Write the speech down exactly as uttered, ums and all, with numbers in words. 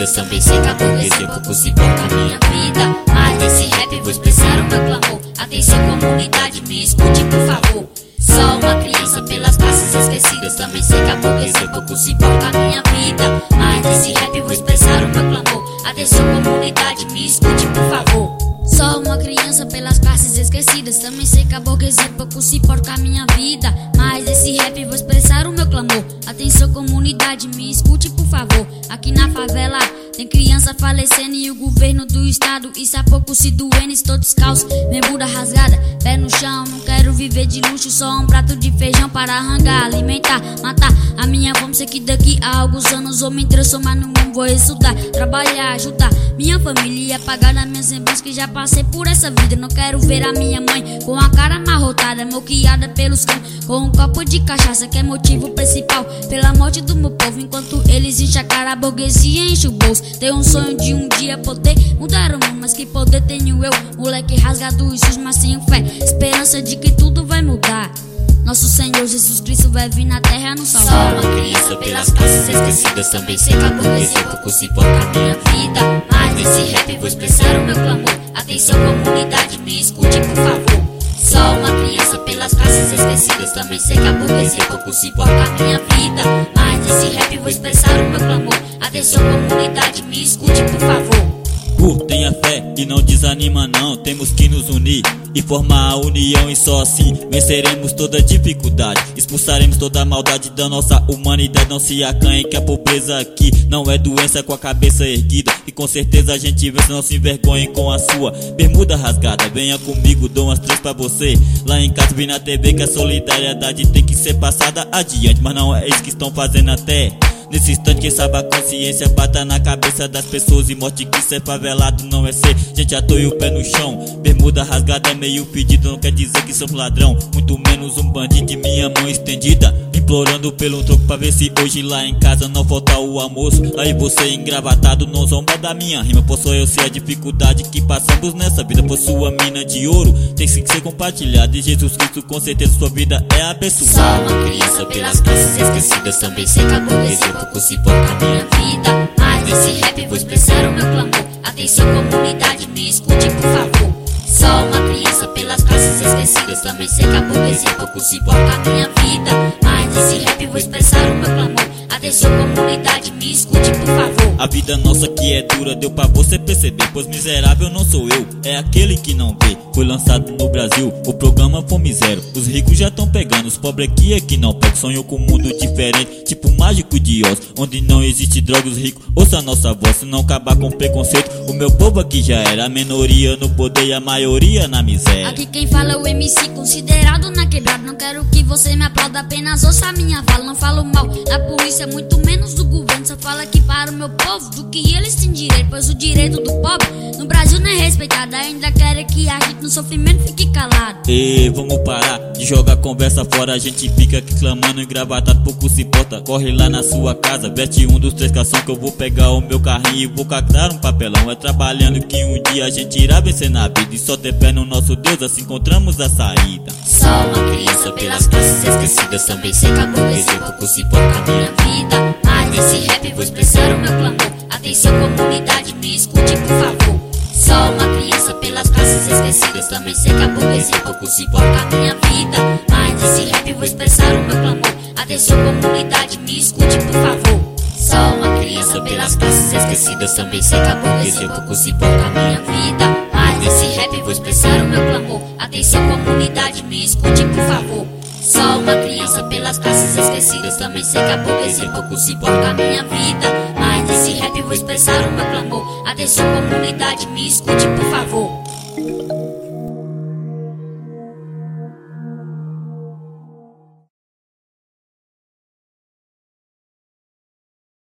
esquecidas. Também sei que a burguesia pouco se importa com a minha vida, mas nesse rap vou expressar o meu clamor. Atenção comunidade, me escute por favor. Só uma criança pelas classes esquecidas. Também sei que a burguesia pouco se importa com a minha vida, mas nesse rap vou expressar o meu clamor. Atenção comunidade, me escute por favor. Só uma criança pelas classes esquecidas. Também sei que a burguesia pouco se importa com a minha vida, mas esse rap vou expressar o meu clamor. Atenção comunidade, me escute por favor. Aqui na favela tem criança falecendo e o governo do estado isso há pouco se doendo. Estou descalço, bermuda rasgada, pé no chão. Não quero viver de luxo, só um prato de feijão para arrancar, alimentar, matar a minha fome. Sei que daqui a alguns anos vou me transformar no mundo. Vou estudar, trabalhar, ajudar minha família, pagar as minhas lembranças que já passei por essa vida. Não quero ver a minha mãe com a cara amarrotada, moqueada pelos cães, com um copo de cachaça, que é motivo principal pela morte do meu povo. Enquanto eles enchem a cara, a burguesia enche o bolso. Tenho um sonho de um dia poder mudar o mundo, mas que poder tenho eu, moleque rasgado e sujo, mas tenho fé, esperança de que tudo vai mudar. Nosso Senhor Jesus Cristo vai vir na terra nos salvar. Só uma criança pelas classes esquecidas. Também sei que a burguesia pouco se importa com a minha vida, mas nesse rap vou expressar o meu clamor. Atenção comunidade, me escute por favor. Só uma criança pelas classes esquecidas. Também sei que a burguesia pouco se importa com a minha vida, mas nesse rap vou expressar o meu clamor. Atenção comunidade, me escute por favor. Uh, tenha fé e não desanima não. Temos que nos unir e formar a união, e só assim venceremos toda dificuldade. Expulsaremos toda a maldade da nossa humanidade. Não se acanhe que a pobreza aqui não é doença, com a cabeça erguida e com certeza a gente vence. Não se envergonhe com a sua bermuda rasgada. Venha comigo, dou umas três pra você. Lá em casa vi na T V que a solidariedade tem que ser passada adiante, mas não é isso que estão fazendo até nesse instante. Quem sabe a consciência bata na cabeça das pessoas e mostre que ser favelado não é ser gente à toa e o pé no chão. Bermuda rasgada é meio pedido, não quer dizer que somos ladrão, muito menos um bandido. De minha mão estendida, implorando pelo troco pra ver se hoje lá em casa não falta o almoço. Aí você engravatado não zomba da minha rima, pois só eu sei a dificuldade que passamos nessa vida. Pois sua mina de ouro tem que ser compartilhada, e Jesus Cristo com certeza sua vida é abençoada. Só uma criança pelas classes esquecidas. Também sei que a burguesia pouco se importa com a minha vida, mas nesse rap vou expressar o meu clamor. Atenção comunidade, me escute por favor. Só uma criança pelas classes esquecidas. Também sei que a burguesia pouco se importa com a minha vida, mas nesse rap vou expressar o meu clamor. Atenção comunidade, me escute por favor. A vida nossa que é dura deu pra você perceber, pois miserável não sou eu, é aquele que não vê. Foi lançado no Brasil o programa Fome Zero. Os ricos já tão pegando, os pobres aqui é que não pega. Sonhou com um mundo diferente, tipo mágico de Oz, onde não existe droga. Os ricos, ouça a nossa voz, se não acabar com preconceito. O meu povo aqui já era a minoria no poder e a maioria na miséria. Aqui quem fala é o M C considerado na quebrada. Não quero que você me aplauda, apenas ouça a minha fala. Não falo mal da polícia, muito menos do governo. Só falo aqui para o meu povo do que eles têm direito, pois o direito do pobre no Brasil não é respeitado. Ainda querem que a gente no sofrimento fique calado. E vamos parar de jogar conversa fora. A gente fica aqui clamando, engravatado, pouco se importa. Corre lá na sua casa, veste um dos três calção, que eu vou pegar o meu carrinho e vou captar um papelão. É trabalhando que um dia a gente irá vencer na vida, e só ter fé no nosso Deus, assim encontramos a saída. Só uma criança pelas classes esquecidas. Também sei que a burguesia pouco se importa com a minha vida, mas nesse rap vou expressar o meu clamor. Atenção comunidade, me escute por favor. Só uma criança pelas classes esquecidas. Também sei que a burguesia pouco se importa com a minha vida, mas nesse rap vou expressar o meu clamor. Atenção comunidade, me escute por favor. Só uma criança pelas classes esquecidas. Também sei que a burguesia pouco se importa com a minha vida, mas nesse rap vou expressar o meu clamor. Atenção comunidade, me escute por favor. Só uma criança pelas classes esquecidas. Também sei que a burguesia pouco se importa com a minha vida, mas nesse rap vou expressar o meu clamor. Atenção comunidade, me escute por favor.